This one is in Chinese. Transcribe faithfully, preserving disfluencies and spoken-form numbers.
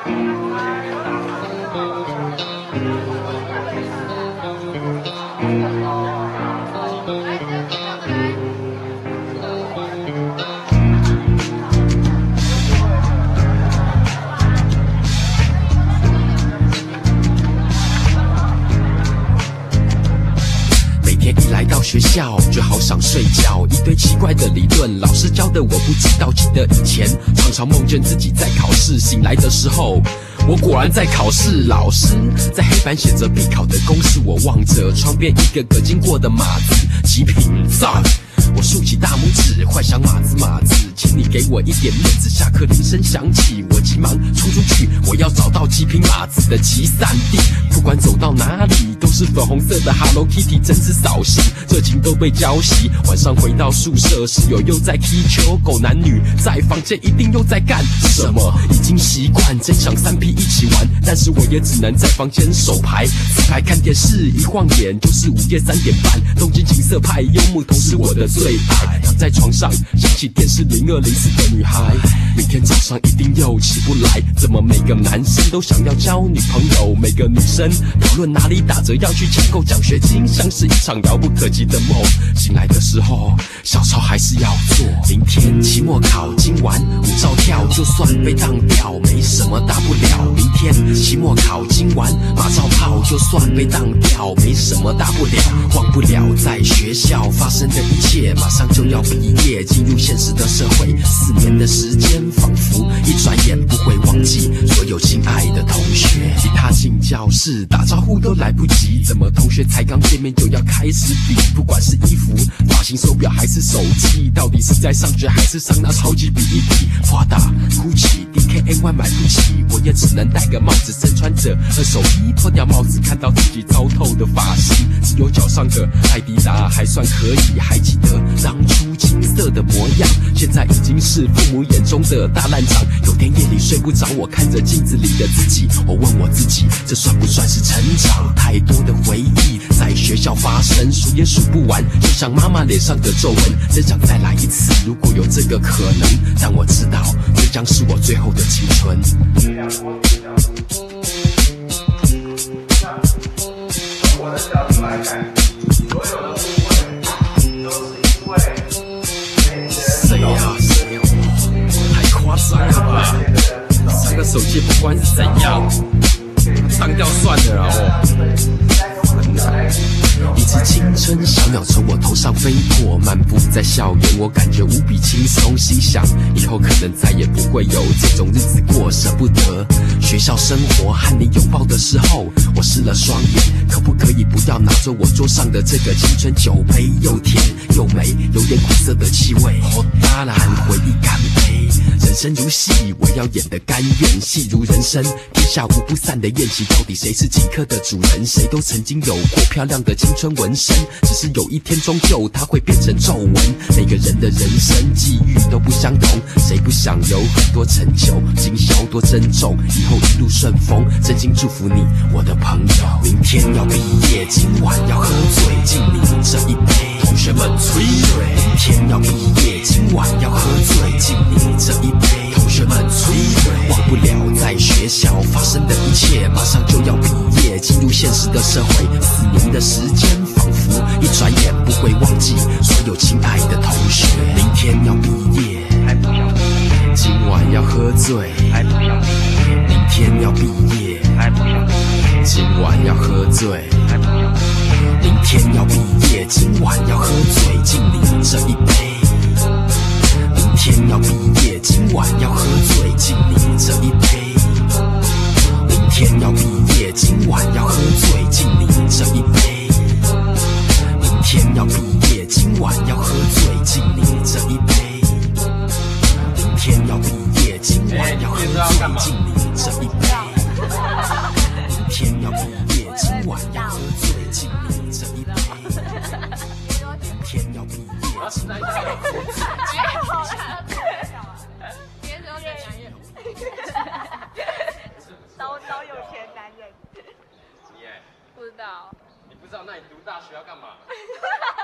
学校就好想睡觉，一堆奇怪的理论，老师教的我不知道。记得以前常常梦见自己在考试，醒来的时候，我果然在考试。老师在黑板写着必考的公式，我望着窗边一个个经过的马子，极品赞。我竖起大拇指，幻想马子马子，请你给我一点面子。下课铃声响起，我急忙冲出去，我要找到极品马子的集散地。不管走到哪里，都是粉红色的 Hello Kitty， 真是扫兴，热情都被浇熄。晚上回到宿舍，室友又在踢球，狗男女在房间一定又在干什么？已经习惯，真想三 P 一起玩，但是我也只能在房间手牌自拍看电视，一晃眼就是午夜三点半。东京情色派幽木头是我的最爱，躺在床上想起电视零二零四的女孩，明天早上一定又起不来。怎么每个男生都想要交女朋友，每个女生讨论哪里打折要去抢购奖学金，像是一场遥不可及的梦。醒来的时候，小抄还是要做。明天期末考，今晚舞照跳，就算被当掉，没什么大不了。明天期末考，今晚马照泡，就算被当掉，没什么大不了。忘不了在学校发生的一切，马上就要毕业，进入现实的社会。四年的时间，仿佛一转眼不会忘记所有亲爱的同学。一踏进教室，打招呼都来不及，怎么同学才刚见面就要开始比？不管是衣服、发型、手表还是手机，到底是在上学还是上那超级比一比？华大、Gucci、D K N Y 买不起，我也只能戴个帽子，身穿着二手衣，脱掉帽子看到自己糟透的发型。只有脚上的艾迪达还算可以，还记得当初青涩的模样，现在已经是父母眼中的大烂长。有天夜里睡不着，我看着镜子里的自己，我问我自己，这算不算是成长？太多的回忆在学校发生，数也数不完，就像妈妈脸上的皱纹。真想再来一次，如果有这个可能，但我知道这将是我最后的青春。从我的角度来看，所有的误会都是因为谁呀谁呀，太夸张了吧！这个手机不管是怎样，当掉算了啊！哦，很难。一次青春小鸟从我头上飞过，漫步在校园，我感觉无比轻松，心想以后可能再也不会有这种日子过，舍不得学校生活和你拥抱的时候，我湿了双眼，可不可以不要拿走我桌上的这个青春酒杯？又甜又美，有点苦涩的气味，好大啦，和回忆干杯。人生如戏，我要演得甘愿，戏如人生，天下无不散的宴席，到底谁是请客的主人？谁都曾经有过漂亮的青春纹身，只是有一天终究它会变成皱纹。每个人的人生际遇都不相同，谁不想有很多成就，今宵多珍重，以后一路顺风，真心祝福你我的朋友。明天要毕业，今晚要喝醉，敬你这一杯，同学们吹对。明天要毕业，今晚要喝醉，敬你这一杯，同学们吹对。忘不了在学校发生的一切，马上就要毕业，进入现实的社会。四年的时间，仿佛一转眼不会忘记所有亲爱的同学。明天要毕业，还不想毕业；今晚要喝醉，还不想毕业；明天要毕业，还不想毕业；今晚要喝醉，还不想毕业；明天要毕业，今晚要喝醉，敬你这一杯。明天要毕业，今晚要喝醉，敬你这一杯。明天要毕业，今晚要喝醉，敬你这一杯。明天要毕业，今晚要喝醉，敬你这一杯。明天要毕业，今晚要喝醉，敬你这一杯。明天要毕业，今晚要喝醉，敬你这一杯。明天要毕业，今晚要喝醉。 都都有钱男人。 你耶？ 不知道。 你不知道，那你读大学要干嘛？